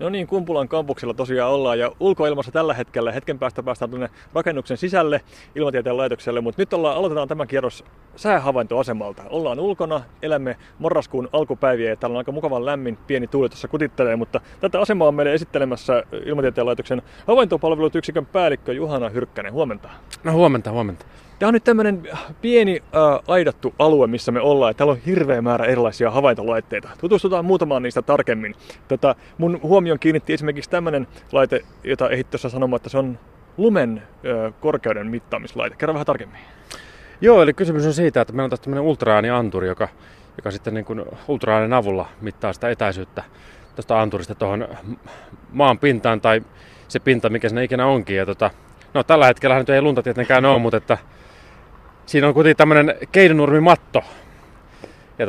No niin, Kumpulan kampuksella tosiaan ollaan ja ulkoilmassa tällä hetkellä. Hetken päästä päästään tuonne rakennuksen sisälle ilmatieteen laitokselle, mutta nyt aloitetaan tämä kierros säähavaintoasemalta. Ollaan ulkona, elämme marraskuun alkupäiviä ja täällä on aika mukavan lämmin, pieni tuuli tuossa kutittelee, mutta tätä asemaa on meille esittelemässä ilmatieteen laitoksen havaintopalvelut yksikön päällikkö Juhana Hyrkkänen. Huomenta. No huomenta. Tämä on nyt tämmöinen pieni aidattu alue, missä me ollaan, ja täällä on hirveä määrä erilaisia havaintolaitteita. Tutustutaan muutamaan niistä tarkemmin. Mun huomion kiinnitti esimerkiksi tämmöinen laite, jota ehdit tuossa sanomaan, että se on lumen korkeuden mittaamislaite. Kerro vähän tarkemmin. Joo, eli kysymys on siitä, että meillä on tässä tämmöinen ultraäänianturi, joka sitten niin kuin ultraäänen avulla mittaa sitä etäisyyttä tuosta anturista tuohon maan pintaan tai se pinta, mikä siinä ikinä onkin. Ja no tällä hetkellä nyt ei lunta tietenkään ole, mutta että siinä on kuitenkin tämmöinen keinonurmimatto. Ja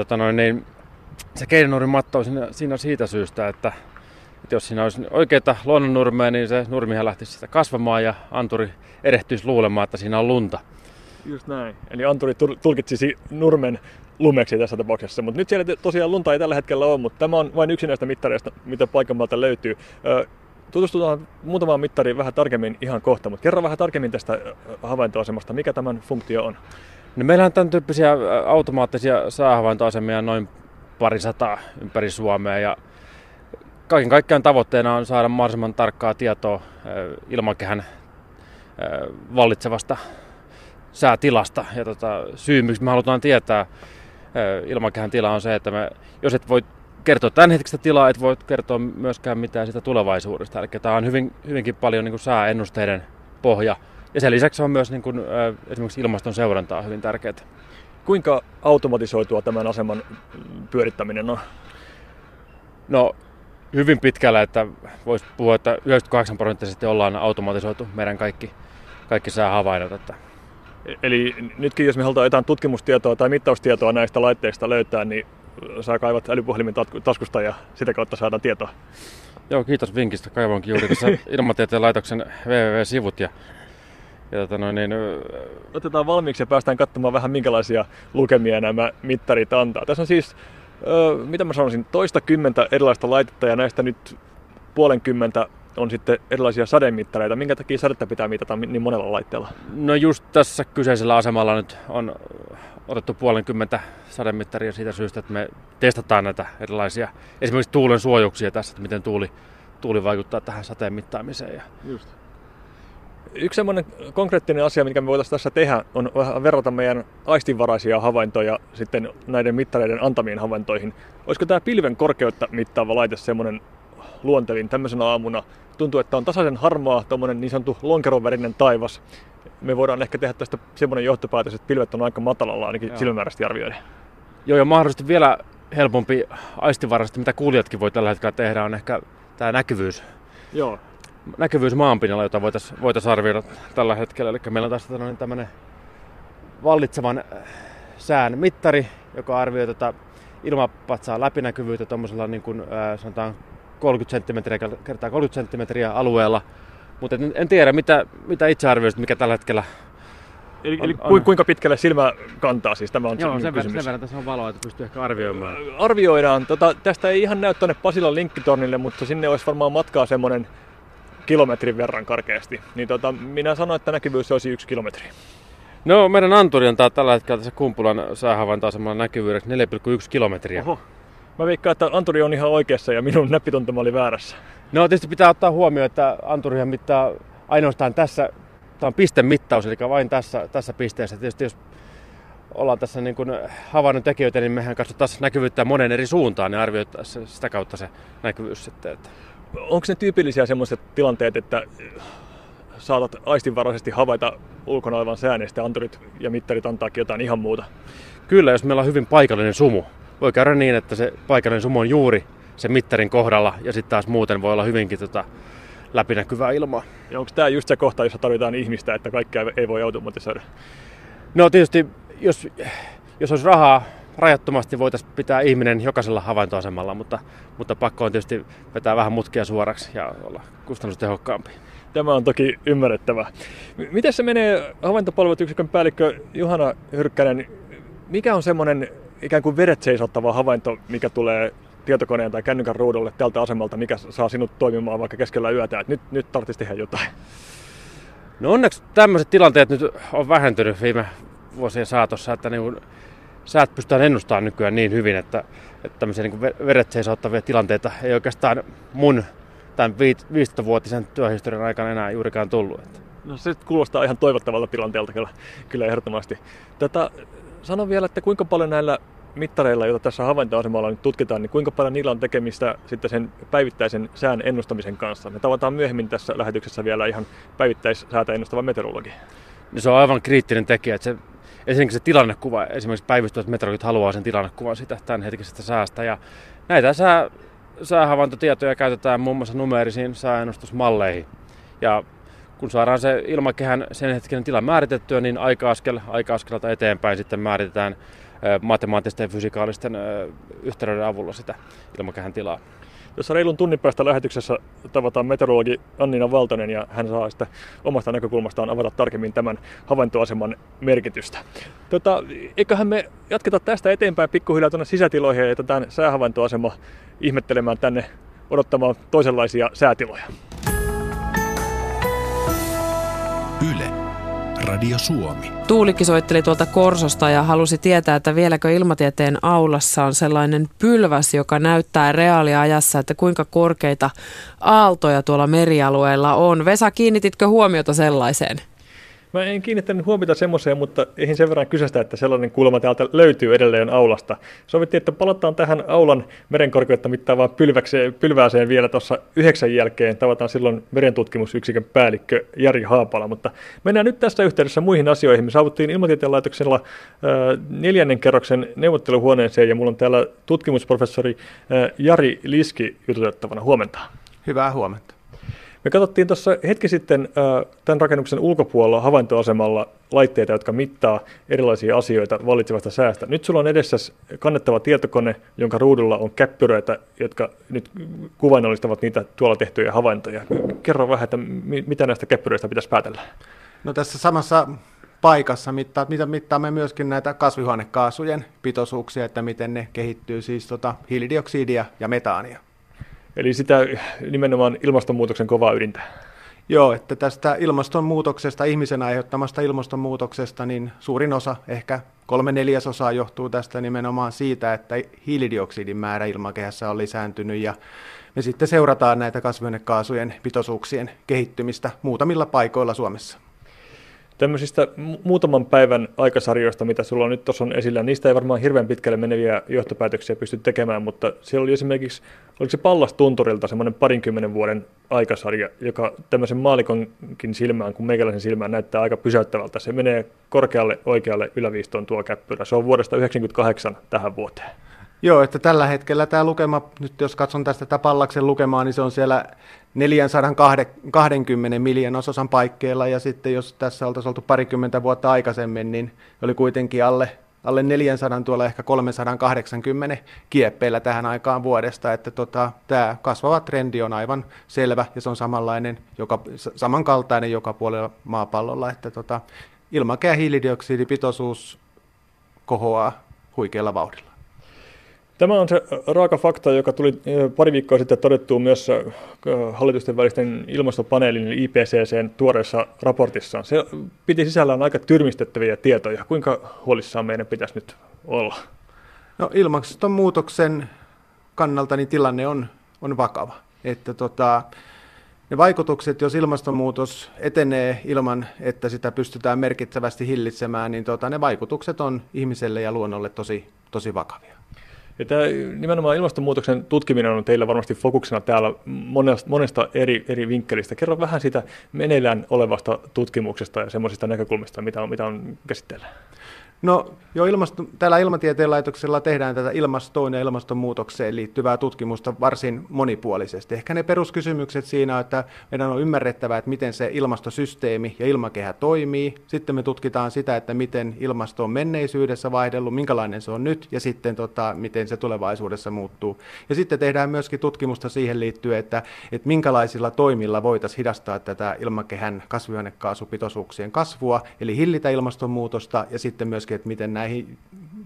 se keinonurmimatto on siinä siitä syystä, että jos siinä olisi oikeita luonnonnurmeja, niin se nurmihan lähtisi sitä kasvamaan ja anturi erehtyisi luulemaan, että siinä on lunta. Just näin. Eli anturi tulkitsisi nurmen lumeksi tässä tapauksessa. Mutta nyt siellä tosiaan lunta ei tällä hetkellä ole, mutta tämä on vain yksi näistä mittareista, mitä paikan päältä löytyy. Tutustutaan muutamaan mittariin vähän tarkemmin ihan kohta, mutta kerro vähän tarkemmin tästä havaintoasemasta. Mikä tämän funktio on? No meillä on tämän tyyppisiä automaattisia säähavaintoasemia noin 200 ympäri Suomea ja kaiken kaikkiaan tavoitteena on saada mahdollisimman tarkkaa tietoa ilmakehän vallitsevasta säätilasta. Ja syy, miksi me halutaan tietää ilmakehän tilaa on se, että jos et voi kertoa tämänhetkistä tilaa, et voi kertoa myöskään mitään sitä tulevaisuudesta. Eli tämä on hyvinkin paljon niin kuin sääennusteiden pohja. Ja sen lisäksi on myös niin kuin, esimerkiksi ilmaston seurantaa hyvin tärkeää. Kuinka automatisoitua tämän aseman pyörittäminen on? No hyvin pitkällä, että voisi puhua, että 98% ollaan automatisoitu meidän kaikki säähavainnot. Eli nytkin jos me halutaan jotain tutkimustietoa tai mittaustietoa näistä laitteista löytää, niin sä kaivat älypuhelimen taskusta ja sitä kautta saadaan tietoa. Joo, kiitos vinkistä. Kaivoinkin juuri tässä Ilmatieteen laitoksen www-sivut. Otetaan valmiiksi ja päästään katsomaan vähän minkälaisia lukemia nämä mittarit antaa. Tässä on siis, mitä mä sanoisin, toistakymmentä erilaista laitetta ja näistä nyt puolenkymmentä on sitten erilaisia sademittareita. Minkä takia sadetta pitää mitata niin monella laitteella? No just tässä kyseisellä asemalla nyt on otettu puolenkymmentä sademittaria siitä syystä, että me testataan näitä erilaisia, esimerkiksi tuulen suojuuksia tässä, että miten tuuli vaikuttaa tähän sateen mittaamiseen. Just. Yksi semmoinen konkreettinen asia, mikä me voitaisiin tässä tehdä, on vähän verrata meidän aistinvaraisia havaintoja sitten näiden mittareiden antamiin havaintoihin. Olisiko tämä pilven korkeutta mittaava laite semmoinen luontevin tämmöisenä aamuna? Tuntuu, että on tasaisen harmaa, tuommoinen niin sanottu lonkeronvärinen taivas. Me voidaan ehkä tehdä tästä semmoinen johtopäätös, että pilvet on aika matalalla, ainakin silmämääräisesti arvioiden. Joo, ja mahdollisesti vielä helpompi aistinvaraisesti, mitä kuulijatkin voi tällä hetkellä tehdä, on ehkä tämä näkyvyys. Joo. Näkyvyys maanpinnalla, jota voitaisiin arvioida tällä hetkellä. Eli meillä on tässä tämmöinen vallitsevan sään mittari, joka arvioi ilmapatsaan läpinäkyvyyttä tuommoisella niin kuin, sanotaan 30 senttimetriä kertaa 30 senttimetriä alueella. Mutta en tiedä, mitä itse arvioisit, mikä tällä hetkellä Eli kuinka pitkälle silmä kantaa siis? Tämä on Joo, sen verran tässä on valoa, että pystyy ehkä arvioimaan. Arvioidaan. Tästä ei ihan näy tuonne Pasilan linkkitornille, mutta sinne olisi varmaan matkaa semmoinen kilometrin verran karkeasti. Niin minä sanoin, että näkyvyys olisi 1 kilometri. No, meidän anturi on tällä hetkellä tässä Kumpulan säähavaintoasemalla näkyvyydeksi 4,1 kilometriä. Oho. Mä veikkaan, että anturi on ihan oikeassa ja minun näppituntuma oli väärässä. No tietysti pitää ottaa huomioon, että anturihan mittaa ainoastaan tässä, tämä on pistemittaus, eli vain tässä pisteessä. Tietysti jos ollaan tässä niin kuin havainnon tekijöitä, niin mehän katsotaan näkyvyyttä monen eri suuntaan ja arvioitaisiin sitä kautta se näkyvyys sitten. Onko ne tyypillisiä sellaiset tilanteet, että saatat aistinvaraisesti havaita ulkona olevan sään ja sitten anturit ja mittarit antaakin jotain ihan muuta? Kyllä, jos meillä on hyvin paikallinen sumu. Voi käydä niin, että se paikallinen sumu on juuri sen mittarin kohdalla ja sitten taas muuten voi olla hyvinkin läpinäkyvää ilmaa. Ja onko tämä just se kohta, jossa tarvitaan ihmistä, että kaikkea ei voi automatisoida? No tietysti, jos olisi rahaa rajattomasti, voitaisiin pitää ihminen jokaisella havaintoasemalla, mutta pakko on tietysti vetää vähän mutkia suoraksi ja olla kustannustehokkaampi. Tämä on toki ymmärrettävää. Miten se menee havaintopalveluyksikön päällikkö Juhana Hyrkkänen? Mikä on semmoinen ikään kuin vedet seisottava havainto, mikä tulee tietokoneen tai kännykän ruudulle tältä asemalta, mikä saa sinut toimimaan vaikka keskellä yötä, että nyt tarvitsisi tehdä jotain? No onneksi tämmöiset tilanteet nyt on vähentynyt viime vuosien saatossa, että niin säät pystytään ennustamaan nykyään niin hyvin, että tämmöisiä niin veret seisauttavia tilanteita ei oikeastaan mun tämän 15-vuotisen työhistorian aikana enää juurikaan tullut. No se kuulostaa ihan toivottavalta tilanteelta kyllä ehdottomasti. Sano vielä, että kuinka paljon näillä mittareilla, joita tässä havaintoasemalla nyt tutkitaan, niin kuinka paljon niillä on tekemistä sitten sen päivittäisen sään ennustamisen kanssa? Me tavataan myöhemmin tässä lähetyksessä vielä ihan päivittäissäätä ennustava meteorologi. No se on aivan kriittinen tekijä, että esimerkiksi se tilannekuva, esimerkiksi päivystävät meteorologit haluaa sen tilannekuvan sitä tämänhetkisestä säästä. Ja näitä säähavaintotietoja käytetään muun muassa numeerisiin sääennustusmalleihin. Ja kun saadaan se ilmakehän sen hetkinen tila määritettyä, niin aika-askelta eteenpäin sitten määritetään matemaattisten ja fysikaalisten yhteyden avulla sitä ilmakehän tilaa. Tuossa reilun tunnin päästä lähetyksessä tavataan meteorologi Anniina Valtonen ja hän saa sitten omasta näkökulmastaan avata tarkemmin tämän havaintoaseman merkitystä. Eiköhän me jatketa tästä eteenpäin pikkuhiljaa tuonne sisätiloihin ja jätetään säähavaintoasema ihmettelemään tänne odottamaan toisenlaisia säätiloja. Yle, Radio Suomi. Tuulikki soitteli tuolta Korsosta ja halusi tietää, että vieläkö ilmatieteen aulassa on sellainen pylväs, joka näyttää reaaliajassa, että kuinka korkeita aaltoja tuolla merialueella on. Vesa, kiinnititkö huomiota sellaiseen? Mä en kiinnittänyt huomiota semmoiseen, mutta eihin sen verran kysästä, että sellainen kulma täältä löytyy edelleen aulasta. Sovittiin, että palataan tähän aulan merenkorkeutta mittaavaan pylvääseen vielä tuossa 9 jälkeen. Tavataan silloin merentutkimusyksikön päällikkö Jari Haapala, mutta mennään nyt tässä yhteydessä muihin asioihin. Me saavuttiin Ilmatieteen laitoksella 4. kerroksen neuvotteluhuoneeseen ja mulla on täällä tutkimusprofessori Jari Liski jututettavana. Huomenta. Hyvää huomenta. Me katsottiin tuossa hetki sitten tämän rakennuksen ulkopuolella havaintoasemalla laitteita, jotka mittaa erilaisia asioita vallitsevasta säästä. Nyt sulla on edessä kannettava tietokone, jonka ruudulla on käppyröitä, jotka nyt kuvainnollistavat niitä tuolla tehtyjä havaintoja. Kerro vähän, että mitä näistä käppyröistä pitäisi päätellä? No tässä samassa paikassa mittaamme myöskin näitä kasvihuonekaasujen pitoisuuksia, että miten ne kehittyy, siis hiilidioksidia ja metaania. Eli sitä nimenomaan ilmastonmuutoksen kovaa ydintä. Joo, että tästä ilmastonmuutoksesta, ihmisen aiheuttamasta ilmastonmuutoksesta, niin suurin osa, ehkä 3/4 johtuu tästä nimenomaan siitä, että hiilidioksidin määrä ilmakehässä on lisääntynyt ja me sitten seurataan näitä kasvihuonekaasujen pitoisuuksien kehittymistä muutamilla paikoilla Suomessa. Tämmöisistä muutaman päivän aikasarjoista, mitä sulla nyt tuossa on esillä, niistä ei varmaan hirveän pitkälle meneviä johtopäätöksiä pysty tekemään, mutta siellä oli esimerkiksi, oliko se Pallastunturilta semmoinen 20 vuoden aikasarja, joka tämmöisen maalikonkin silmään, kuin meikäläisen silmään, näyttää aika pysäyttävältä. Se menee korkealle oikealle yläviistoon tuo käppyrä. Se on vuodesta 1998 tähän vuoteen. Joo, että tällä hetkellä tämä lukema, nyt jos katson tästä Pallaksen lukemaa, niin se on siellä 420 miljoonasosan paikkeilla, ja sitten jos tässä oltaisiin oltu 20 vuotta aikaisemmin, niin oli kuitenkin alle 400 tuolla ehkä 380 kieppeillä tähän aikaan vuodesta, että tämä kasvava trendi on aivan selvä, ja se on samankaltainen joka puolella maapallolla, että ilmakehän hiilidioksidipitoisuus kohoaa huikealla vauhdilla. Tämä on se raaka fakta, joka tuli pari viikkoa sitten todettua myös hallitusten välisten ilmastopaneelin eli IPCC:n tuoreessa raportissaan. Se piti sisällään aika tyrmistettäviä tietoja. Kuinka huolissaan meidän pitäisi nyt olla? No, ilmastonmuutoksen kannalta niin tilanne on vakava. Että ne vaikutukset, jos ilmastonmuutos etenee ilman, että sitä pystytään merkittävästi hillitsemään, niin ne vaikutukset on ihmiselle ja luonnolle tosi vakavia. Ja tämä nimenomaan ilmastonmuutoksen tutkiminen on teillä varmasti fokuksena täällä monesta eri vinkkelistä. Kerro vähän siitä meneillään olevasta tutkimuksesta ja semmoisista näkökulmista, mitä on käsitteillä. No, täällä Ilmatieteen laitoksella tehdään tätä ilmastoon ja ilmastonmuutokseen liittyvää tutkimusta varsin monipuolisesti. Ehkä ne peruskysymykset siinä on, että meidän on ymmärrettävä, että miten se ilmastosysteemi ja ilmakehä toimii. Sitten me tutkitaan sitä, että miten ilmasto on menneisyydessä vaihdellut, minkälainen se on nyt ja sitten miten se tulevaisuudessa muuttuu. Ja sitten tehdään myöskin tutkimusta siihen liittyen, että minkälaisilla toimilla voitaisiin hidastaa tätä ilmakehän kasvihuonekaasupitoisuuksien kasvua, eli hillitä ilmastonmuutosta ja sitten myöskin, että miten näihin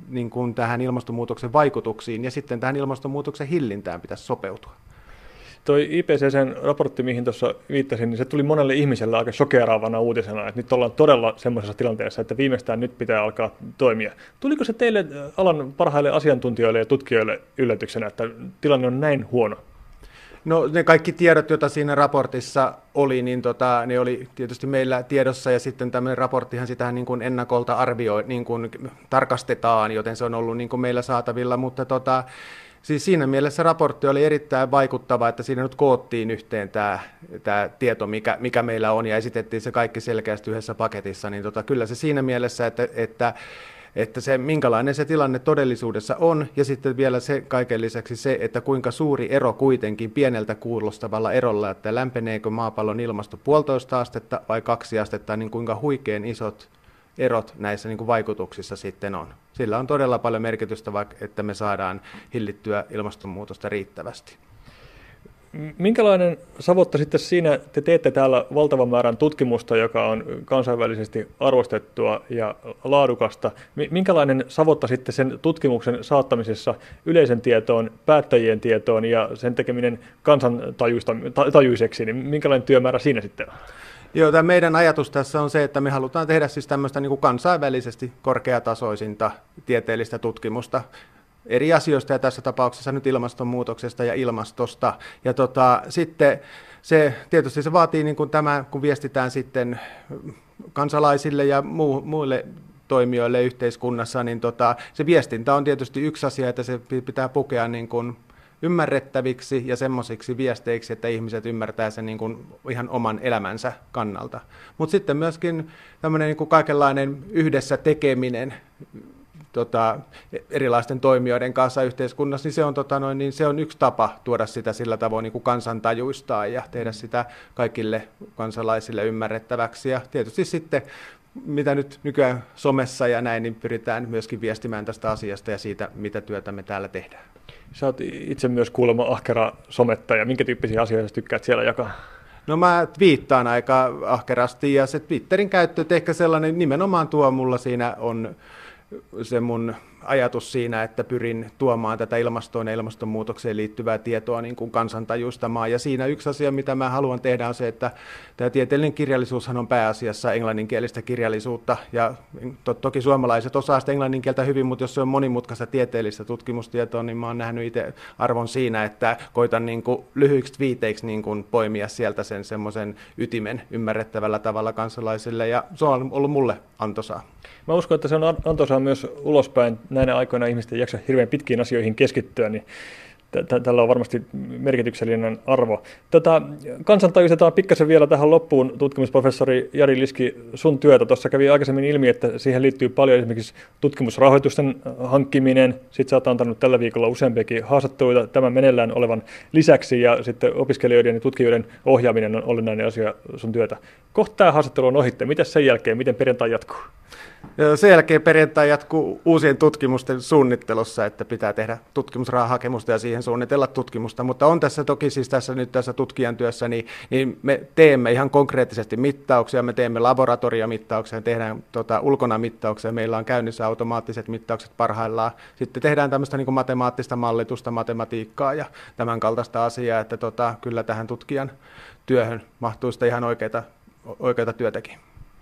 niin kuin tähän ilmastonmuutoksen vaikutuksiin ja sitten tähän ilmastonmuutoksen hillintään pitäisi sopeutua. Toi IPCC:n raportti, mihin tuossa viittasin, niin se tuli monelle ihmiselle aika shokeeraavana uutisena, että nyt ollaan todella semmoisessa tilanteessa, että viimeistään nyt pitää alkaa toimia. Tuliko se teille alan parhaille asiantuntijoille ja tutkijoille yllätyksenä, että tilanne on näin huono? No ne kaikki tiedot, joita siinä raportissa oli, niin ne oli tietysti meillä tiedossa, ja sitten tämmöinen raporttihan sitä niin kuin ennakolta arvioi, niin kuin tarkastetaan, joten se on ollut niin kuin meillä saatavilla, mutta siis siinä mielessä raportti oli erittäin vaikuttava, että siinä nyt koottiin yhteen tämä tieto, mikä meillä on, ja esitettiin se kaikki selkeästi yhdessä paketissa, niin kyllä se siinä mielessä, että se, minkälainen se tilanne todellisuudessa on, ja sitten vielä se kaiken lisäksi se, että kuinka suuri ero kuitenkin pieneltä kuulostavalla erolla, että lämpeneekö maapallon ilmasto 1,5 astetta vai 2 astetta, niin kuinka huikean isot erot näissä niin kuin vaikutuksissa sitten on. Sillä on todella paljon merkitystä, vaikka että me saadaan hillittyä ilmastonmuutosta riittävästi. Minkälainen savotta sitten siinä, te teette täällä valtavan määrän tutkimusta, joka on kansainvälisesti arvostettua ja laadukasta. Minkälainen savotta sitten sen tutkimuksen saattamisessa yleisen tietoon, päättäjien tietoon ja sen tekeminen kansantajuiseksi, niin minkälainen työmäärä siinä sitten on? Joo, tämä meidän ajatus tässä on se, että me halutaan tehdä siis tämmöistä niin kuin kansainvälisesti korkeatasoisinta tieteellistä tutkimusta eri asioista, ja tässä tapauksessa nyt ilmastonmuutoksesta ja ilmastosta. Ja sitten tietysti se vaatii, niin kuin tämä, kun viestitään sitten kansalaisille ja muille toimijoille yhteiskunnassa, niin se viestintä on tietysti yksi asia, että se pitää pukea niin kuin ymmärrettäviksi ja semmoisiksi viesteiksi, että ihmiset ymmärtää sen niin kuin ihan oman elämänsä kannalta. Mutta sitten myöskin tämmöinen niin kuin kaikenlainen yhdessä tekeminen erilaisten toimijoiden kanssa yhteiskunnassa, niin se on yksi tapa tuoda sitä sillä tavoin niin kuin kansantajuistaa ja tehdä sitä kaikille kansalaisille ymmärrettäväksi. Ja tietysti sitten, mitä nyt nykyään somessa ja näin, niin pyritään myöskin viestimään tästä asiasta ja siitä, mitä työtä me täällä tehdään. Sä oot itse myös kuulemma ahkera somettaja. Minkä tyyppisiä asioita tykkäät siellä jakaa? No mä twiittaan aika ahkerasti, ja se Twitterin käyttö, että ehkä sellainen nimenomaan tuo mulla siinä on se mun ajatus siinä, että pyrin tuomaan tätä ilmastoon ja ilmastonmuutokseen liittyvää tietoa niin kuin kansantajuistamaan. Ja siinä yksi asia, mitä mä haluan tehdä, on se, että tämä tieteellinen kirjallisuushan on pääasiassa englanninkielistä kirjallisuutta. Ja toki suomalaiset osaa sitä englannin kieltä hyvin, mutta jos se on monimutkaista tieteellistä tutkimustietoa, niin mä oon nähnyt itse arvon siinä, että koitan niin kuin lyhyiksi twiiteiksi niin kuin poimia sieltä sen semmoisen ytimen ymmärrettävällä tavalla kansalaisille. Ja se on ollut mulle antoisaa. Mä uskon, että se on antoisaa myös ulospäin. Näinä aikoina ihmiset ei jaksa hirveän pitkiin asioihin keskittyä, niin tällä on varmasti merkityksellinen arvo. Kansantajuistetaan pikkasen vielä tähän loppuun, tutkimusprofessori Jari Liski, sun työtä. Tuossa kävi aikaisemmin ilmi, että siihen liittyy paljon esimerkiksi tutkimusrahoitusten hankkiminen. Sitten sä oot antanut tällä viikolla useampiakin haastatteluita tämän meneillään olevan lisäksi, ja sitten opiskelijoiden ja tutkijoiden ohjaaminen on olennainen asia sun työtä. Kohta tämä haastattelu on ohitte. Mitäs sen jälkeen? Miten perjantai jatkuu? Sen jälkeen perjantai jatkuu uusien tutkimusten suunnittelussa, että pitää tehdä tutkimusrahahakemusta ja siihen suunnitella tutkimusta, mutta on tässä toki siis tässä tutkijan työssä, niin me teemme ihan konkreettisesti mittauksia, me teemme laboratoriomittauksia, tehdään ulkona mittauksia, meillä on käynnissä automaattiset mittaukset parhaillaan, sitten tehdään tämmöistä niin kuin matemaattista mallitusta, matematiikkaa ja tämän kaltaista asiaa, että kyllä tähän tutkijan työhön mahtuu sitä ihan oikeata työtäkin.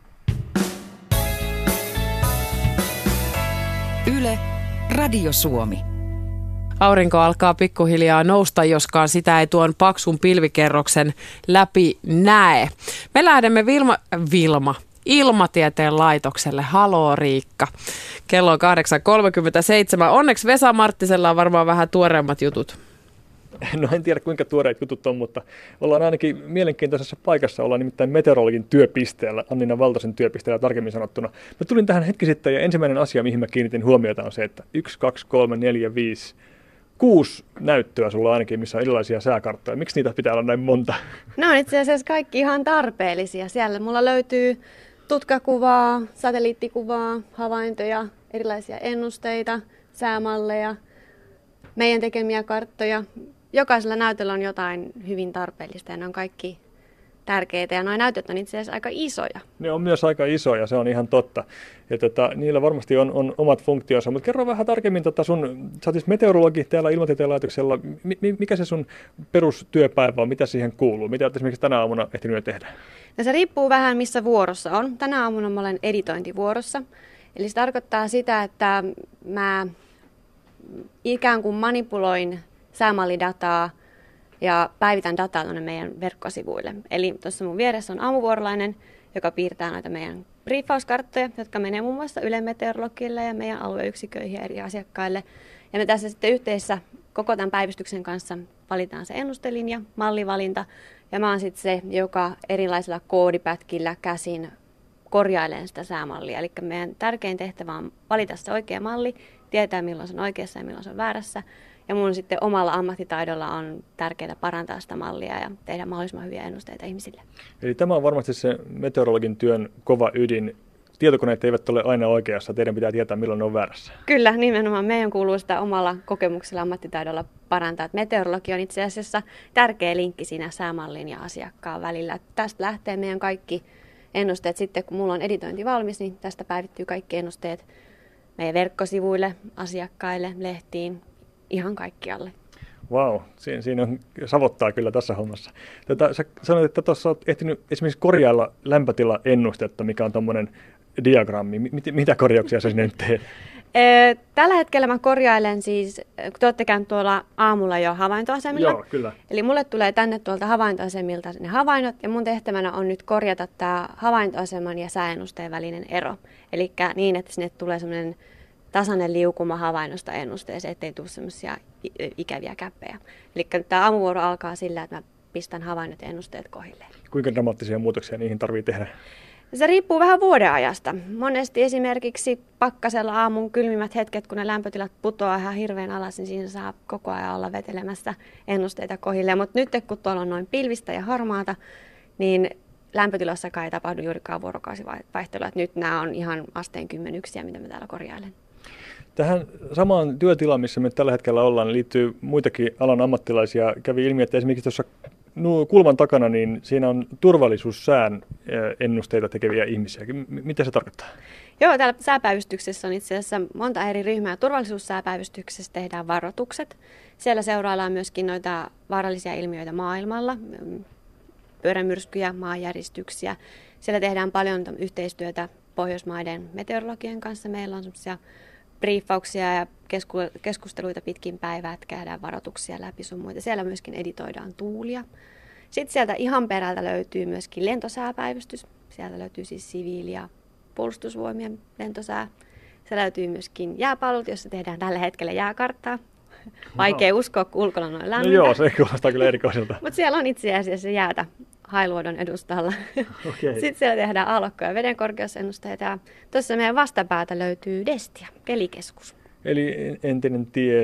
Yle, Radio Suomi. Aurinko alkaa pikkuhiljaa nousta, joskaan sitä ei tuon paksun pilvikerroksen läpi näe. Me lähdemme Ilmatieteen laitokselle. Haloo Riikka. Kello on 8.37. Onneksi Vesa Marttisella on varmaan vähän tuoreemmat jutut. No en tiedä kuinka tuoreet jutut on, mutta ollaan ainakin mielenkiintoisessa paikassa. Ollaan nimittäin meteorologin työpisteellä, Annina Valtosen työpisteellä tarkemmin sanottuna. Mä tulin tähän hetki sitten ja ensimmäinen asia, mihin mä kiinnitin huomiota on se, että 1, 2, 3, 4, 5, 6 näyttöä sulla ainakin, missä on erilaisia sääkarttoja. Miksi niitä pitää olla näin monta? No on itse asiassa kaikki ihan tarpeellisia. Siellä mulla löytyy tutkakuvaa, satelliittikuvaa, havaintoja, erilaisia ennusteita, säämalleja, meidän tekemiä karttoja. Jokaisella näytöllä on jotain hyvin tarpeellista ja ne on kaikki tärkeitä ja nuo näytöt on itse asiassa aika isoja. Ne on myös aika isoja, se on ihan totta. Ja niillä varmasti on omat funktionsa, mutta kerro vähän tarkemmin, sä oot siis meteorologi täällä Ilmatieteen laitoksella. Mikä se sun perustyöpäivä on, mitä siihen kuuluu? Mitä olet esimerkiksi tänä aamuna ehtinyt tehdä? No se riippuu vähän missä vuorossa on. Tänä aamuna mä olen editointivuorossa. Eli se tarkoittaa sitä, että mä ikään kuin manipuloin säämallidataa ja päivitän dataa tuonne meidän verkkosivuille. Eli tuossa mun vieressä on aamuvuorolainen, joka piirtää noita meidän briefauskarttoja, jotka menee muun muassa Ylen meteorologille ja meidän alueyksiköihin ja eri asiakkaille. Ja me tässä sitten yhteisessä koko tämän päivystyksen kanssa valitaan se ennustelinja, mallivalinta. Ja mä oon sitten se, joka erilaisilla koodipätkillä käsin korjailee sitä säämallia. Eli meidän tärkein tehtävä on valita se oikea malli, tietää milloin se on oikeassa ja milloin se on väärässä. Ja mun sitten omalla ammattitaidolla on tärkeää parantaa sitä mallia ja tehdä mahdollisimman hyviä ennusteita ihmisille. Eli tämä on varmasti se meteorologin työn kova ydin. Tietokoneet eivät ole aina oikeassa, teidän pitää tietää milloin ne on väärässä. Kyllä, nimenomaan meidän kuuluu sitä omalla kokemuksella ammattitaidolla parantaa. Että meteorologi on itse asiassa tärkeä linkki siinä säämallin ja asiakkaan välillä. Tästä lähtee meidän kaikki ennusteet. Sitten kun mulla on editointi valmis, niin tästä päivittyy kaikki ennusteet meidän verkkosivuille, asiakkaille, lehtiin, ihan kaikkialle. Vau, siinä on savottaa kyllä tässä hommassa. Sä sanoit, että tuossa olet ehtinyt esimerkiksi korjailla lämpötilaennustetta, mikä on tuommoinen diagrammi. Mitä korjauksia sä sinne nyt teet? Tällä hetkellä mä korjailen siis, kun te olette käynyt tuolla aamulla jo havaintoasemilla. Joo, kyllä. Eli mulle tulee tänne tuolta havaintoasemilta ne havainnot, ja mun tehtävänä on nyt korjata tämä havaintoaseman ja sääennusteen välinen ero. Eli niin, että sinne tulee semmoinen tasainen liukuma havainnosta ennusteeseen, ettei tule semmoisia ikäviä käppejä. Eli tämä aamuvuoro alkaa sillä, että mä pistän havainnot ja ennusteet kohdilleen. Kuinka dramaattisia muutoksia niihin tarvitsee tehdä? Se riippuu vähän vuodenajasta. Monesti esimerkiksi pakkasella aamun kylmimmät hetket, kun ne lämpötilat putoaa ihan hirveän alas, niin siinä saa koko ajan olla vetelemässä ennusteita kohdilleen. Mutta nyt kun tuolla on noin pilvistä ja harmaata, niin lämpötilassakaan ei tapahdu juurikaan vuorokausivaihteluja. Nyt nämä on ihan asteen kymmenyksiä, mitä mä täällä korjailen. Tähän samaan työtilaan, missä me tällä hetkellä ollaan, liittyy muitakin alan ammattilaisia. Kävi ilmi, että esimerkiksi tuossa kulman takana, niin siinä on turvallisuussään ennusteita tekeviä ihmisiä. Mitä se tarkoittaa? Joo, täällä sääpäivystyksessä on itse asiassa monta eri ryhmää. Turvallisuussääpäivystyksessä tehdään varoitukset. Siellä seuraillaan myöskin noita vaarallisia ilmiöitä maailmalla, pyörämyrskyjä, maanjäristyksiä. Siellä tehdään paljon yhteistyötä Pohjoismaiden meteorologien kanssa. Meillä on sellaisia briefauksia ja keskusteluita pitkin päivää, että käydään varoituksia läpi sun muita. Siellä myöskin editoidaan tuulia. Sitten sieltä ihan perältä löytyy myöskin lentosääpäivystys. Sieltä löytyy siis siviili- ja puolustusvoimien lentosää. Se löytyy myöskin jääpalvelut, jossa tehdään tällä hetkellä jääkarttaa. Vaikea uskoa, kun ulkona on noin lämmintä. No joo, se kuulostaa kyllä erikoiselta. Mutta siellä on itse asiassa jäätä Hailuodon edustalla. Okay. Sitten siellä tehdään aallokko- ja vedenkorkeusennusteita. Ja tuossa meidän vastapäätä löytyy Destia, kelikeskus. Eli entinen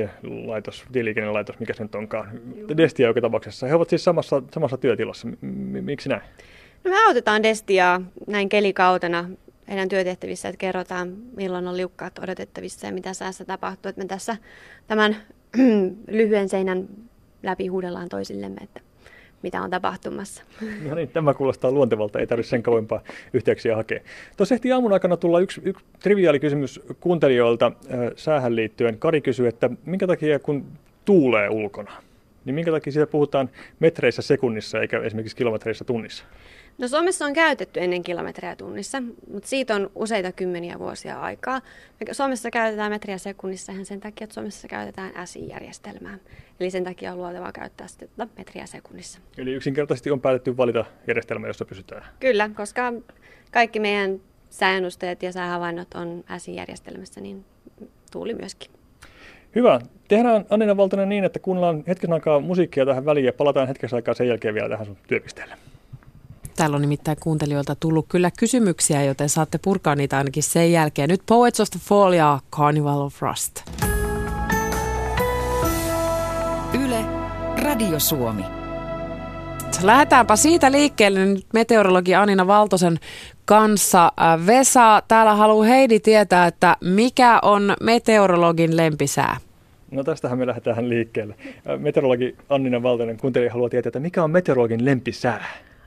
tieliikennelaitos, mikä se nyt onkaan. Destia joka tapauksessa. He ovat siis samassa työtilassa. Miksi näin? No me autetaan Destiaa näin kelikautena heidän työtehtävissä, että kerrotaan milloin on liukkaat odotettavissa ja mitä säässä tapahtuu. Että me tässä tämän lyhyen seinän läpi huudellaan toisillemme, että mitä on tapahtumassa. No niin, tämä kuulostaa luontevalta, ei tarvitse sen kauempaa yhteyksiä hakea. Tuossa ehti aamun aikana tulla yksi triviaali kysymys kuuntelijoilta säähän liittyen. Kari kysyy, että minkä takia kun tuulee ulkona, niin minkä takia siitä puhutaan metreissä sekunnissa eikä esimerkiksi kilometreissä tunnissa? No Suomessa on käytetty ennen kilometriä tunnissa, mutta siitä on useita kymmeniä vuosia aikaa. Suomessa käytetään metriä sekunnissa ihan sen takia, että Suomessa käytetään SI-järjestelmää. Eli sen takia on luotavaa käyttää sitten metriä sekunnissa. Eli yksinkertaisesti on päätetty valita järjestelmä, jossa pysytään. Kyllä, koska kaikki meidän sääennusteet ja säähavainnot on SI-järjestelmässä, niin tuuli myöskin. Hyvä. Tehdään Annina Valtonen niin, että kuunnellaan hetken aikaa musiikkia tähän väliin ja palataan hetken aikaa sen jälkeen vielä tähän sun työpisteelle. Täällä on nimittäin kuuntelijoilta tullut kyllä kysymyksiä, joten saatte purkaa niitä ainakin sen jälkeen. Nyt Poets of the Fall ja Carnival of Rust. Yle, Radio Suomi. Lähdetäänpä siitä liikkeelle nyt meteorologi Annina Valtosen kanssa. Vesa, täällä haluaa Heidi tietää, että mikä on meteorologin lempisää? No tästähän me lähdetään liikkeelle. Meteorologi Annina Valtonen kuuntelija haluaa tietää, että mikä on meteorologin lempisää?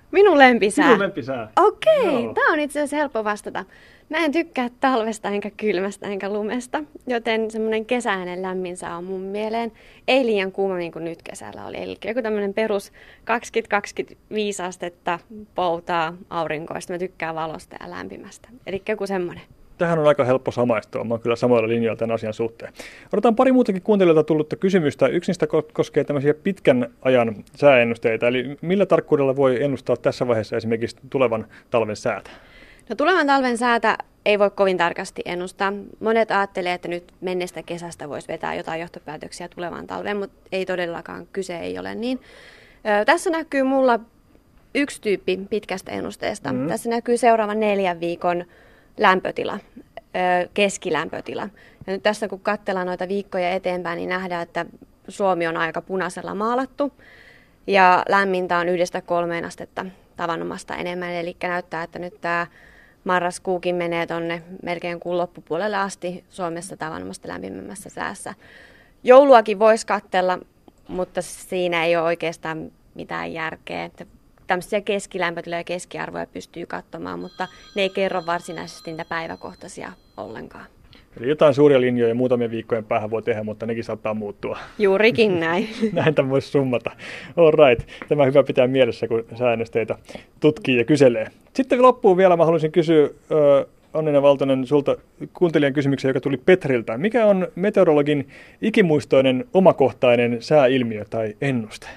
Minun lempisää. Sinun lempisää. Okei, tämä on itse asiassa helppo vastata. Mä en tykkää talvesta, enkä kylmästä, enkä lumesta, joten semmoinen kesäinen lämmin sää on mun mieleen. Ei liian kuuma niin kuin nyt kesällä oli. Eli joku tämmöinen perus 20-25 astetta, poutaa, aurinkoista. Mä tykkään valosta ja lämpimästä. Eli joku semmoinen. Tähän on aika helppo samaistua. Mä oon kyllä samoilla linjoilla tämän asian suhteen. Odotan pari muutakin kuuntelijoilta tullutta kysymystä. Yksi niistä koskee tämmöisiä pitkän ajan sääennusteita. Eli millä tarkkuudella voi ennustaa tässä vaiheessa esimerkiksi tulevan talven säätä? No tulevan talven säätä ei voi kovin tarkasti ennustaa. Monet ajattelee, että nyt menneestä kesästä voisi vetää jotain johtopäätöksiä tulevaan talveen, mutta ei todellakaan, kyse ei ole niin. Tässä näkyy mulla yksi tyyppi pitkästä ennusteesta. Tässä näkyy seuraavan 4 viikon lämpötila, keskilämpötila. Ja nyt tässä kun katsellaan noita viikkoja eteenpäin, niin nähdään, että Suomi on aika punaisella maalattu ja lämmintä on 1-3 astetta tavanomasta enemmän. Eli näyttää, että nyt tämä marraskuukin menee tuonne melkein kuun loppupuolelle asti Suomessa tavanomasta lämpimämmässä säässä. Jouluakin voisi katsella, mutta siinä ei ole oikeastaan mitään järkeä. Että tämmöisiä keskilämpötiloja ja keskiarvoja pystyy katsomaan, mutta ne ei kerro varsinaisesti niitä päiväkohtaisia ollenkaan. Eli jotain suuria linjoja muutamien viikkojen päähän voi tehdä, mutta nekin saattaa muuttua. Juurikin näin. Näin tämän voisi summata. All right. Tämä on hyvä pitää mielessä, kun sääennusteita tutkii ja kyselee. Sitten loppuun vielä mä haluaisin kysyä Annina Valtonen sulta kuuntelijan kysymyksen, joka tuli Petriltä. Mikä on meteorologin ikimuistoinen omakohtainen sääilmiö tai ennuste?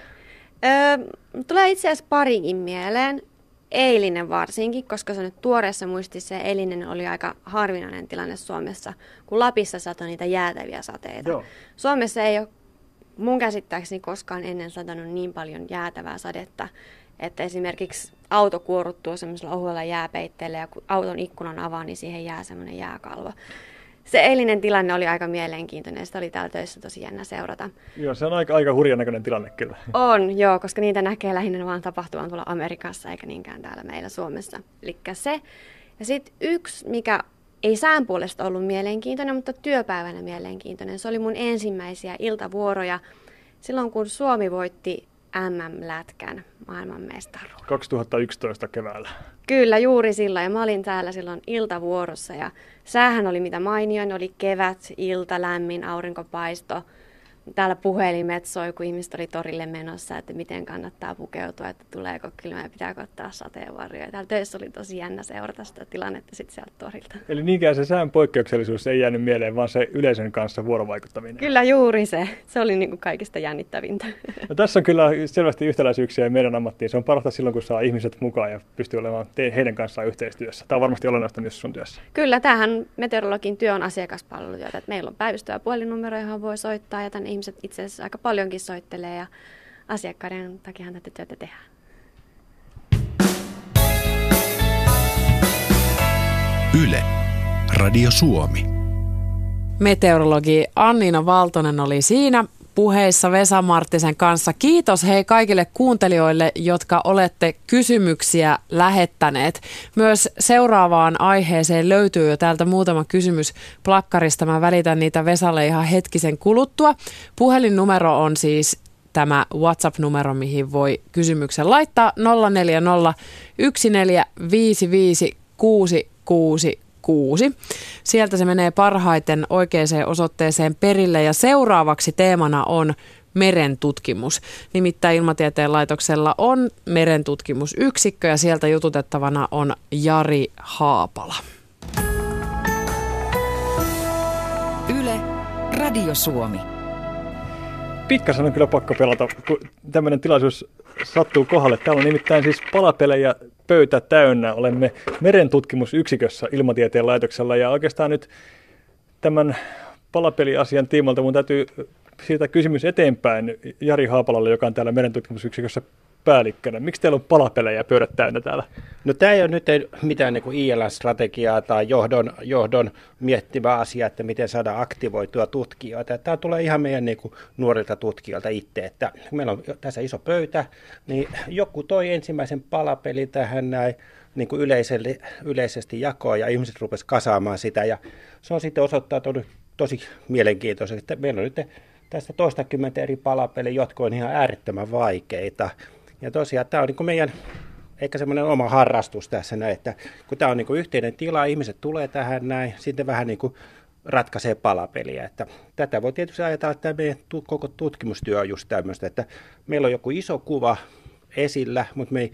Tulee itse asiassa parikin mieleen. Eilinen varsinkin, koska se on nyt tuoreessa muistissa ja eilinen oli aika harvinainen tilanne Suomessa, kun Lapissa satoi niitä jäätäviä sateita. Joo. Suomessa ei ole mun käsittääkseni koskaan ennen satanut niin paljon jäätävää sadetta, että esimerkiksi auto kuorruttuu semmoisella ohuella jääpeitteellä ja kun auton ikkunan avaa, niin siihen jää semmoinen jääkalvo. Se eilinen tilanne oli aika mielenkiintoinen ja sitä oli täällä töissä tosi jännä seurata. Joo, se on aika hurjan näköinen tilanne kyllä. On, joo, koska niitä näkee lähinnä vaan tapahtuvan tuolla Amerikassa eikä niinkään täällä meillä Suomessa. Elikkä se. Ja sitten yksi, mikä ei sään puolesta ollut mielenkiintoinen, mutta työpäivänä mielenkiintoinen. Se oli mun ensimmäisiä iltavuoroja silloin, kun Suomi voitti MM-lätkän maailmanmestaruuden. 2011 keväällä. Kyllä, juuri silloin. Ja mä olin täällä silloin iltavuorossa ja säähän oli mitä mainioin. Oli kevät, ilta, lämmin, aurinkopaisto. Täällä puhelimet soi, kun ihmiset oli torille menossa, että miten kannattaa pukeutua, että tuleeko kylmä ja pitääkö ottaa sateenvarjoja. Täällä töissä oli tosi jännä seurata sitä tilannetta sitten sieltä torilta. Eli niinkään se sään poikkeuksellisuus ei jäänyt mieleen, vaan se yleisön kanssa vuorovaikuttaminen. Kyllä juuri se. Se oli niin kuin kaikista jännittävintä. No, tässä on kyllä selvästi yhtäläisyyksiä meidän ammattiin. Se on parasta silloin, kun saa ihmiset mukaan ja pystyy olemaan heidän kanssaan yhteistyössä. Tämä on varmasti olennaista myös sun työssä. Kyllä, tämähän meteorologin työ on asiakaspalvelutyötä. Että meillä on päivystävä puhelinnumero, johon voi soittaa ja tänne ihmiset itse asiassa aika paljonkin soittelee ja asiakkaiden takiahan tätä työtä tehdään. Yle, Radio Suomi. Meteorologi Annina Valtonen oli siinä puheissa Vesa Marttisen kanssa. Kiitos hei kaikille kuuntelijoille, jotka olette kysymyksiä lähettäneet. Myös seuraavaan aiheeseen löytyy jo täältä muutama kysymys plakkarista. Mä välitän niitä Vesalle ihan hetkisen kuluttua. Puhelinnumero on siis tämä WhatsApp-numero, mihin voi kysymyksen laittaa 040 1455 666. Sieltä se menee parhaiten oikeaan osoitteeseen perille ja seuraavaksi teemana on merentutkimus. Nimittäin Ilmatieteen laitoksella on merentutkimusyksikkö ja sieltä jututettavana on Jari Haapala. Yle, Radio Suomi. Pikkasen on kyllä pakko pelata, kun tämmöinen tilaisuus sattuu kohdalle. Täällä on nimittäin siis palapelejä pöytä täynnä. Olemme merentutkimusyksikössä Ilmatieteen laitoksella ja oikeastaan nyt tämän palapeliasian tiimoilta mun täytyy siirtää kysymys eteenpäin Jari Haapalalle, joka on täällä merentutkimusyksikössä päällikkönä. Miksi teillä on palapelejä pöydät täynnä täällä? No tämä ei ole nyt mitään niin kuin ILS-strategiaa tai johdon miettivä asia, että miten saada aktivoitua tutkijoita. Tämä tulee ihan meidän niin kuin nuorilta tutkijoilta itse, että meillä on tässä iso pöytä, niin joku toi ensimmäisen palapeli tähän näin niin kuin yleisesti jakoon ja ihmiset rupesivat kasaamaan sitä ja se on sitten osoittautunut tosi mielenkiintoisesti, että meillä on nyt tässä 20 eri palapeliä, jotka on ihan äärettömän vaikeita. Ja tosiaan tämä on niin kuin meidän ehkä semmoinen oma harrastus tässä näin, että kun tämä on niin kuin yhteinen tila, ihmiset tulee tähän näin, sitten vähän niin kuin ratkaisee palapeliä. Että tätä voi tietysti ajatella, että meidän koko tutkimustyö on just tämmöistä, että meillä on joku iso kuva esillä, mutta me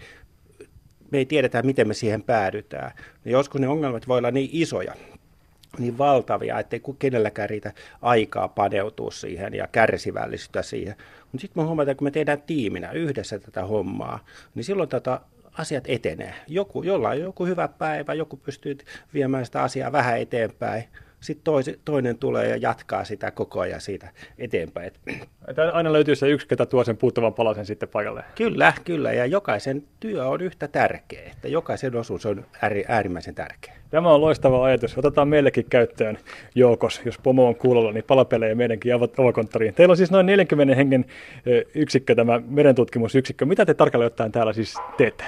ei tiedetä, miten me siihen päädytään. Ja joskus ne ongelmat voi olla niin isoja, niin valtavia, ettei kenelläkään riitä aikaa paneutua siihen ja kärsivällisyyttä siihen. Mutta sitten me huomataan, kun me tehdään tiiminä yhdessä tätä hommaa, niin silloin asiat etenee. Jolla on joku hyvä päivä, joku pystyy viemään sitä asiaa vähän eteenpäin. Sitten toinen tulee ja jatkaa sitä koko ajan siitä eteenpäin. Aina löytyy se yksi, ketä tuo sen puuttuvan palasen sitten paikalle. Kyllä. Ja jokaisen työ on yhtä tärkeä. Että jokaisen osuus on äärimmäisen tärkeä. Tämä on loistava ajatus. Otetaan meillekin käyttöön joukos, jos pomo on kuulolla, niin palapelejä meidänkin avokonttoriin. Teillä on siis noin 40 hengen yksikkö, tämä merentutkimusyksikkö. Mitä te tarkalleen ottaen täällä siis teette?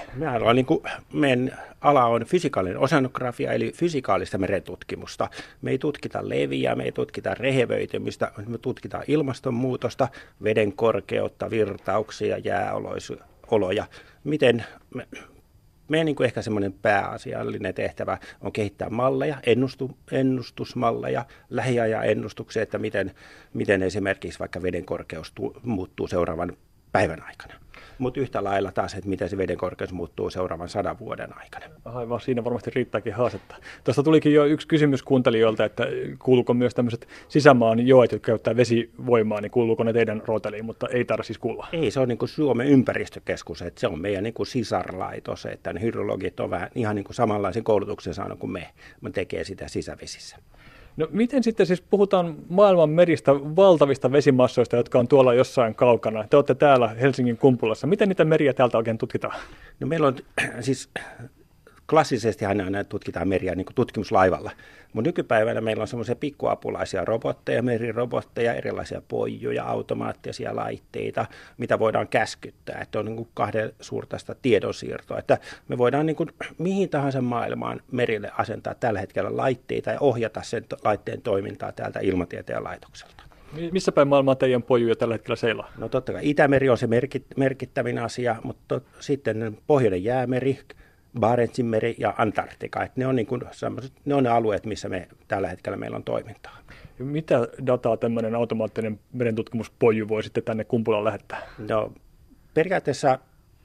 Meidän ala on fysikaalinen oseanografia, eli fysikaalista merentutkimusta. Me ei tutkita leviä, me ei tutkita rehevöitymistä, me tutkitaan ilmastonmuutosta, veden korkeutta, virtauksia, jääoloja. Miten meidän niin kuin ehkä semmoinen pääasiallinen tehtävä on kehittää malleja, ennustusmalleja, lähiajan ennustuksia, että miten esimerkiksi vaikka veden korkeus muuttuu seuraavan päivän aikana. Mutta yhtä lailla taas, että miten se veden korkeus muuttuu seuraavan 100 vuoden aikana. Aivan, siinä varmasti riittääkin haastetta. Tuosta tulikin jo yksi kysymys kuuntelijoilta, että kuuluuko myös tämmöiset sisämaan joet, jotka käyttää vesivoimaa, niin kuuluuko ne teidän rooteliin, mutta ei tarvitse siis kuulua. Ei, se on niin kuin Suomen ympäristökeskus, että se on meidän niin kuin sisarlaitos, että ne hydrologit on vähän ihan niin kuin samanlaisen koulutuksen saanut kuin me tekee sitä sisävesissä. No miten sitten siis puhutaan maailman meristä, valtavista vesimassoista, jotka on tuolla jossain kaukana. Te olette täällä Helsingin Kumpulassa. Miten niitä meriä täältä oikein tutkitaan? No meillä on siis klassisesti aina tutkitaan meriä niin kuin tutkimuslaivalla, mutta nykypäivänä meillä on semmoisia pikkuapulaisia robotteja, merirobotteja, erilaisia poijuja, automaattisia laitteita, mitä voidaan käskyttää. Että on niin kuin kahden suurtaista tiedonsiirtoa, että me voidaan niin kuin mihin tahansa maailmaan merille asentaa tällä hetkellä laitteita ja ohjata sen laitteen toimintaa täältä Ilmatieteen laitokselta. Missä päin maailmaa teidän pojuja tällä hetkellä seilaa? No totta kai Itämeri on se merkittävin asia, mutta sitten Pohjoinen jäämeri, Barentsin meri ja Antarktika. Ne on, ne on ne alueet, missä tällä hetkellä meillä on toimintaa. Mitä dataa tämmöinen automaattinen merentutkimuspoju voi sitten tänne Kumpulaan lähettää? No periaatteessa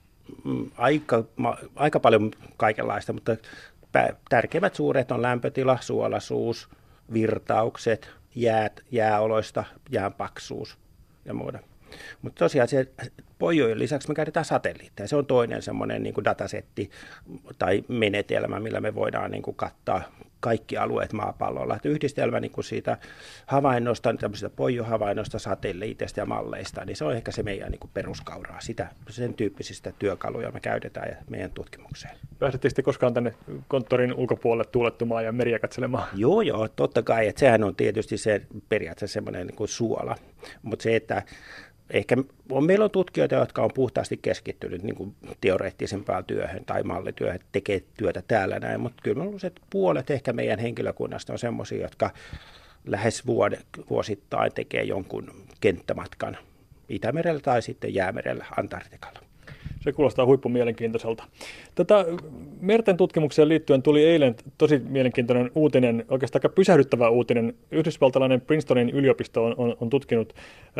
aika paljon kaikenlaista, mutta tärkeimmät suuret on lämpötila, suolaisuus, virtaukset, jääoloista, jään paksuus ja muuta. Mutta tosiaan se pojojen lisäksi me käytetään satelliitteja. Se on toinen semmoinen niin kuin datasetti tai menetelmä, millä me voidaan niin kuin kattaa kaikki alueet maapallolla. Että yhdistelmä niin kuin siitä havainnosta, tämmöisistä pojohavainnosta, satelliiteista ja malleista, niin se on ehkä se meidän niin kuin peruskauraa. Sen tyyppisistä työkaluja me käytetään meidän tutkimukseen. Pääsettekö sitten koskaan tänne konttorin ulkopuolelle tuulettumaan ja meriä katselemaan? Joo, totta kai. Että sehän on tietysti se periaatteessa semmoinen niin kuin suola. Mutta se, että meillä on tutkijoita, jotka on puhtaasti keskittynyt niin kuin teoreettisempaan työhön tai mallityöhön, tekee työtä täällä näin, mutta kyllä mä luulen, että puolet ehkä meidän henkilökunnasta on semmoisia, jotka lähes vuosittain tekee jonkun kenttämatkan Itämerellä tai sitten Jäämerellä, Antarktikalla. Se kuulostaa huippumielenkiintoiselta. Tätä merten tutkimukseen liittyen tuli eilen tosi mielenkiintoinen uutinen, oikeastaan aika pysähdyttävä uutinen. Yhdysvaltalainen Princetonin yliopisto on tutkinut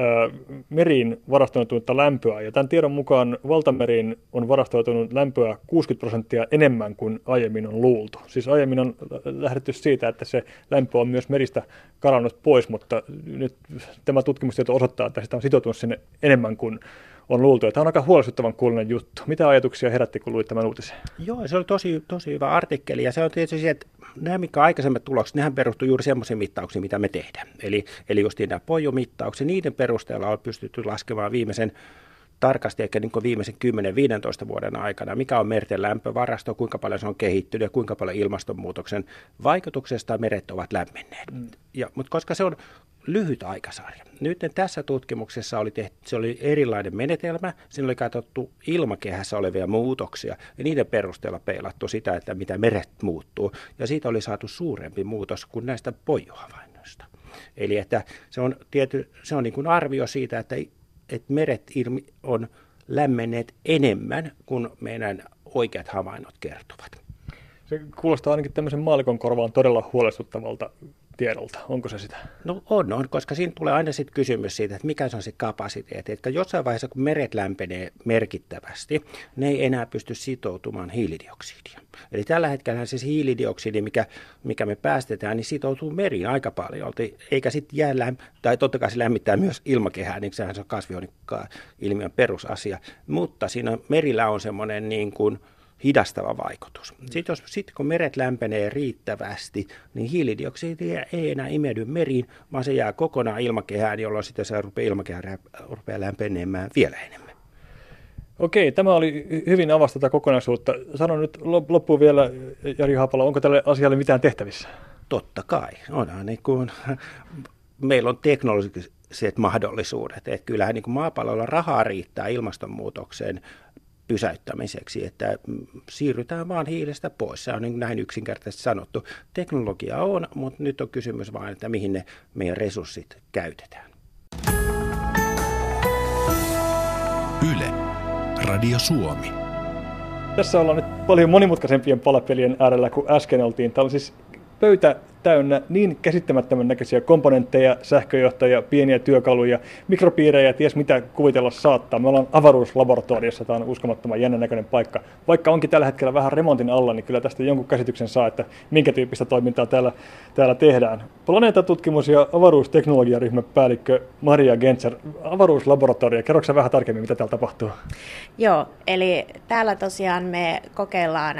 meriin varastoitunutta lämpöä, ja tämän tiedon mukaan valtameriin on varastoitunut lämpöä 60% enemmän kuin aiemmin on luultu. Siis aiemmin on lähdetty siitä, että se lämpö on myös meristä karannut pois, mutta nyt tämä tutkimustieto osoittaa, että sitä on sitoutunut sinne enemmän kuin on luultu. Tämä on aika huolestuttavan kuuluinen juttu. Mitä ajatuksia herätti, kun luit tämän uutisen? Joo, se oli tosi hyvä artikkeli. Ja se on tietysti se, että nämä mikä aikaisemmat tulokset, nehän perustuu juuri semmoisiin mittauksiin, mitä me tehdään. Eli just nämä poijumittaukset, niiden perusteella on pystytty laskemaan tarkasti ehkä niin viimeisen 10-15 vuoden aikana, mikä on merten lämpövarasto, kuinka paljon se on kehittynyt ja kuinka paljon ilmastonmuutoksen vaikutuksesta meret ovat lämmenneet. Mutta koska se on lyhyt aikasarja. Nyt tässä tutkimuksessa se oli erilainen menetelmä. Siinä oli katsottu ilmakehässä olevia muutoksia ja niiden perusteella peilattu sitä, että mitä meret muuttuu. Ja siitä oli saatu suurempi muutos kuin näistä poijuhavainnoista. Eli että se on niin kuin arvio siitä, että meret on lämmenneet enemmän kuin meidän oikeat havainnot kertovat. Se kuulostaa ainakin tämmöisen maallikon korvaan todella huolestuttavalta tiedolta. Onko se sitä? No on, koska siinä tulee aina sitten kysymys siitä, että mikä se on se kapasiteetti. Että jossain vaiheessa, kun meret lämpenee merkittävästi, ne ei enää pysty sitoutumaan hiilidioksidia. Eli tällä hetkellä siis hiilidioksidi, mikä me päästetään, niin sitoutuu meriin aika paljon. Eikä sitten tai totta kai se lämmittää myös ilmakehää, niin sehän se on kasvihuoneilmiön perusasia. Mutta siinä merillä on semmoinen niin kuin hidastava vaikutus. Sitten kun meret lämpenee riittävästi, niin hiilidioksidia ei enää imeydy meriin, vaan se jää kokonaan ilmakehään, jolloin sitten se rupeaa lämpenemään vielä enemmän. Okei, tämä oli hyvin avasi tätä kokonaisuutta. Sano nyt loppuun vielä, Jari Haapala, onko tälle asialle mitään tehtävissä? Totta kai. Meillä on teknologiset mahdollisuudet. Että kyllähän niin kuin maapallolla rahaa riittää ilmastonmuutokseen pysäyttämiseksi, että siirrytään vaan hiilestä pois. Se on niin näin yksinkertaisesti sanottu. Teknologia on, mutta nyt on kysymys vain, että mihin ne meidän resurssit käytetään. Yle, Radio Suomi. Tässä ollaan nyt paljon monimutkaisempien palapelien äärellä kuin äsken oltiin. Tämä on siis pöytä täynnä niin käsittämättömän näköisiä komponentteja, sähköjohtajia, pieniä työkaluja, mikropiirejä, ties mitä kuvitella saattaa. Me ollaan avaruuslaboratoriossa, tämä on uskomattoman jännän näköinen paikka. Vaikka onkin tällä hetkellä vähän remontin alla, niin kyllä tästä jonkun käsityksen saa, että minkä tyyppistä toimintaa täällä tehdään. Planeetatutkimus- ja avaruusteknologiaryhmän päällikkö Maria Gentzer, avaruuslaboratorio. Kerroksä vähän tarkemmin, mitä täällä tapahtuu? Joo, eli täällä tosiaan me kokeillaan,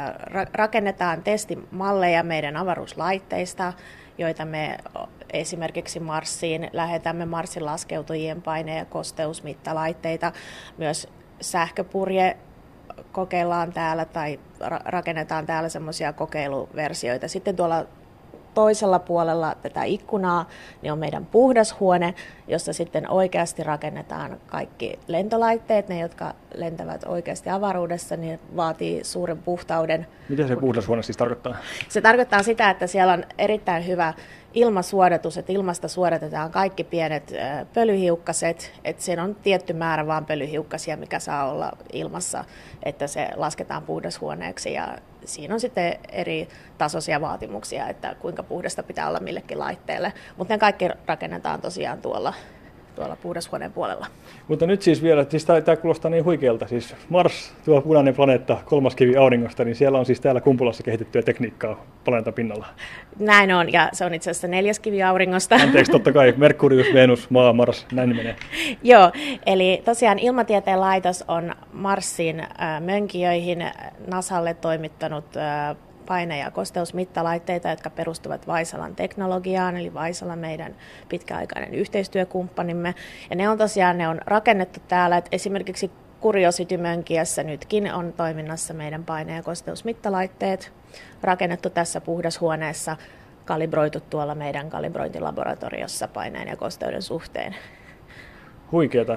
rakennetaan testimalleja meidän avaruuslaitteista, joita me esimerkiksi Marsiin lähetämme Marsin laskeutujien paine- ja kosteusmittalaitteita. Myös sähköpurje kokeillaan täällä tai rakennetaan täällä semmoisia kokeiluversioita. Sitten tuolla toisella puolella tätä ikkunaa niin on meidän puhdashuone, jossa sitten oikeasti rakennetaan kaikki lentolaitteet, ne jotka lentävät oikeasti avaruudessa, niin vaatii suuren puhtauden. Mitä se puhdashuone siis tarkoittaa? Se tarkoittaa sitä, että siellä on erittäin hyvä ilmasuodatus, että ilmasta suodatetaan kaikki pienet pölyhiukkaset, että siinä on tietty määrä vaan pölyhiukkasia, mikä saa olla ilmassa, että se lasketaan puhdashuoneeksi ja siinä on sitten eri tasoisia vaatimuksia, että kuinka puhdasta pitää olla millekin laitteelle, mutta ne kaikki rakennetaan tosiaan tuolla puhdashuoneen puolella. Mutta nyt siis vielä, siis tämä kuulostaa niin huikealta, siis Mars, tuo punainen planeetta, 3. kivi auringosta, niin siellä on siis täällä Kumpulassa kehitettyä tekniikkaa planeetan pinnalla. Näin on, ja se on itse asiassa 4. kivi auringosta. Anteeksi, totta kai, Merkurius, Venus, Maa, Mars, näin menee. Joo, eli tosiaan Ilmatieteen laitos on Marsin mönkijöihin NASAlle toimittanut paine- ja kosteusmittalaitteita, jotka perustuvat Vaisalan teknologiaan, eli Vaisala meidän pitkäaikainen yhteistyökumppanimme. Ja ne on rakennettu täällä, että esimerkiksi Curiosity-mönkijässä nytkin on toiminnassa meidän paine- ja kosteusmittalaitteet, rakennettu tässä puhdashuoneessa, kalibroitu tuolla meidän kalibrointilaboratoriossa paineen ja kosteuden suhteen. Huikeata.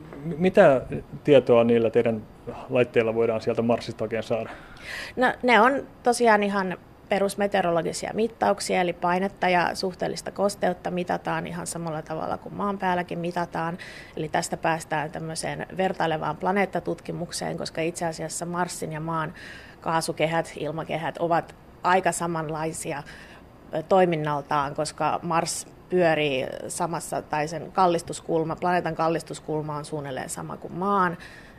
Mitä tietoa niillä teidän laitteilla voidaan sieltä Marsista oikein saada? No, ne on tosiaan ihan perusmeteorologisia mittauksia, eli painetta ja suhteellista kosteutta mitataan ihan samalla tavalla kuin maan päälläkin mitataan. Eli tästä päästään tämmöiseen vertailevaan planeettatutkimukseen, koska itse asiassa Marsin ja maan kaasukehät, ilmakehät ovat aika samanlaisia toiminnaltaan, koska Mars pyörii samassa, tai sen planeetan kallistuskulma on suunnilleen sama kuin maan,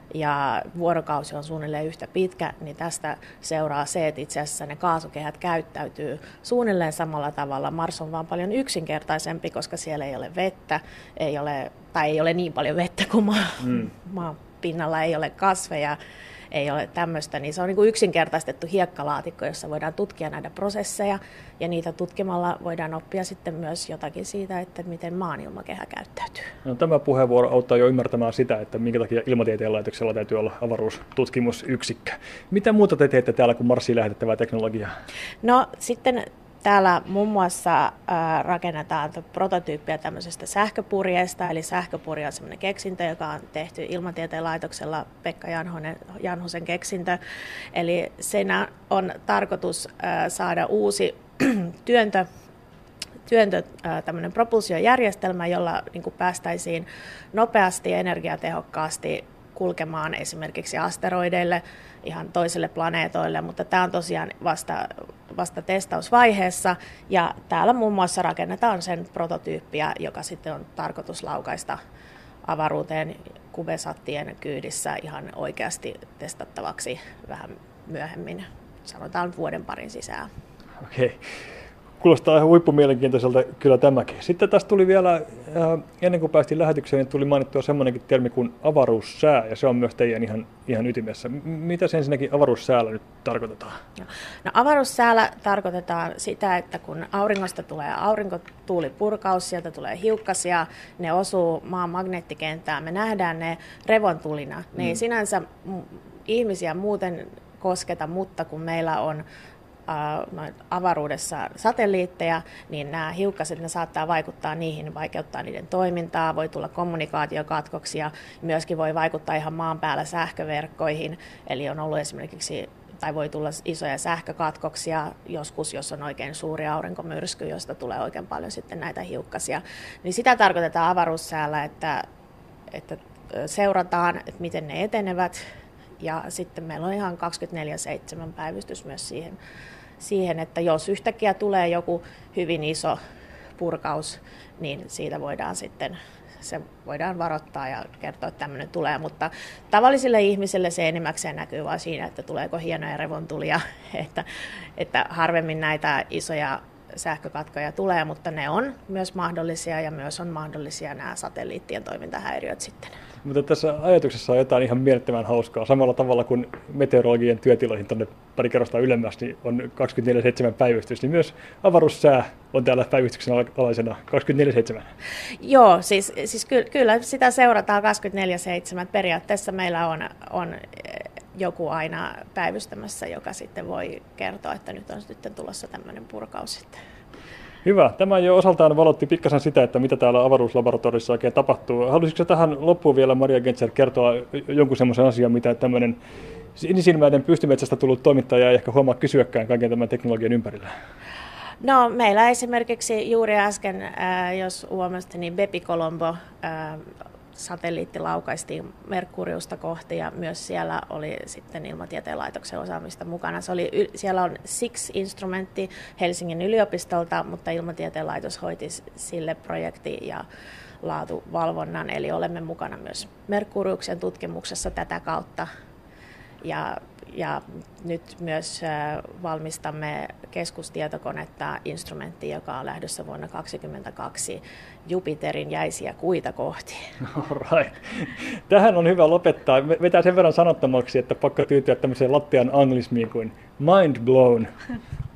ja vuorokausi on suunnilleen yhtä pitkä, niin tästä seuraa se, että itse asiassa ne kaasukehät käyttäytyy suunnilleen samalla tavalla. Mars on vaan paljon yksinkertaisempi, koska siellä ei ole vettä, ei ole niin paljon vettä kuin maan pinnalla, ei ole kasveja, ei ole tämmöistä, niin se on niin kuin yksinkertaistettu hiekkalaatikko, jossa voidaan tutkia näitä prosesseja, ja niitä tutkimalla voidaan oppia sitten myös jotakin siitä, että miten maan ilmakehä käyttäytyy. No, tämä puheenvuoro auttaa jo ymmärtämään sitä, että minkä takia Ilmatieteen laitoksella täytyy olla avaruustutkimusyksikkö. Mitä muuta te teette täällä kuin Marsiin lähetettävää teknologiaa? No sitten täällä muun muassa rakennetaan prototyyppiä tämmöisestä sähköpurjeesta, eli sähköpurje on semmoinen keksintö, joka on tehty Ilmatieteen laitoksella, Pekka Janhosen keksintö. Eli siinä on tarkoitus saada uusi tämmöinen propulsiojärjestelmä, jolla niin kuin päästäisiin nopeasti ja energiatehokkaasti kulkemaan esimerkiksi asteroideille, ihan toisille planeetoille, mutta tämä on tosiaan vasta testausvaiheessa ja täällä muun muassa rakennetaan sen prototyyppiä, joka sitten on tarkoitus laukaista avaruuteen CubeSatien kyydissä ihan oikeasti testattavaksi vähän myöhemmin, sanotaan vuoden parin sisään. Okei. Kuulostaa ihan huippumielenkiintoiselta kyllä tämäkin. Sitten tässä tuli vielä, ennen kuin päästiin lähetykseen, niin tuli mainittua semmoinenkin termi kuin avaruussää, ja se on myös teidän ihan ytimessä. Mitä se ensinnäkin avaruussäällä nyt tarkoitetaan? No, avaruussäällä tarkoitetaan sitä, että kun auringosta tulee aurinkotuulipurkaus, sieltä tulee hiukkasia, ne osuu maan magneettikenttään, me nähdään ne revontulina. Ne ei sinänsä ihmisiä muuten kosketa, mutta kun meillä on avaruudessa satelliitteja, niin nämä hiukkaset ne saattaa vaikuttaa niihin, vaikeuttaa niiden toimintaa, voi tulla kommunikaatiokatkoksia, myöskin voi vaikuttaa ihan maan päällä sähköverkkoihin, eli on ollut esimerkiksi, tai voi tulla isoja sähkökatkoksia joskus, jos on oikein suuri aurinkomyrsky, josta tulee oikein paljon sitten näitä hiukkasia. Niin sitä tarkoitetaan avaruussäällä, että seurataan, että miten ne etenevät, ja sitten meillä on ihan 24/7 päivystys myös siihen, että jos yhtäkkiä tulee joku hyvin iso purkaus, niin siitä voidaan varoittaa ja kertoa, että tämmöinen tulee. Mutta tavallisille ihmisille se enimmäkseen näkyy vain siinä, että tuleeko hienoja revontulia, että harvemmin näitä isoja sähkökatkoja tulee, mutta ne on myös mahdollisia ja myös on mahdollisia nämä satelliittien toimintahäiriöt sitten. Mutta tässä ajatuksessa on jotain ihan mielettömän hauskaa. Samalla tavalla kuin meteorologien työtiloihin tuonne pari kerrosta ylemmäs niin on 24/7 päivystys, niin myös avaruussää on täällä päivystyksen alaisena 24/7. Joo, siis kyllä sitä seurataan 24/7. Periaatteessa meillä on joku aina päivystämässä, joka sitten voi kertoa, että nyt on sitten tulossa tämmöinen purkaus sitten. Hyvä. Tämä jo osaltaan valotti pikkasen sitä, että mitä täällä avaruuslaboratoriossa oikein tapahtuu. Haluaisitko tähän loppuun vielä, Maria Gentzer, kertoa jonkun semmoisen asian, mitä tämmöinen sinisilmäinen pystymetsästä tullut toimittaja ei ehkä huomaa kysyäkään kaiken tämän teknologian ympärillä? No, meillä esimerkiksi juuri äsken, jos huomasitte, niin Bepi-Colombo satelliitti laukaistiin Merkuriusta kohti ja myös siellä oli sitten Ilmatieteen laitoksen osaamista mukana. Siellä on SIX-instrumentti Helsingin yliopistolta, mutta Ilmatieteen laitos hoiti sille projekti ja laatuvalvonnan, eli olemme mukana myös Merkuriuksen tutkimuksessa tätä kautta. Ja nyt myös valmistamme keskustietokonetta, instrumentti, joka on lähdössä vuonna 2022 Jupiterin jäisiä kuita kohti. Right. Tähän on hyvä lopettaa. Vetää sen verran sanottomaksi, että pakko tyytyä tämmöiseen lattian anglismiin kuin mind blown.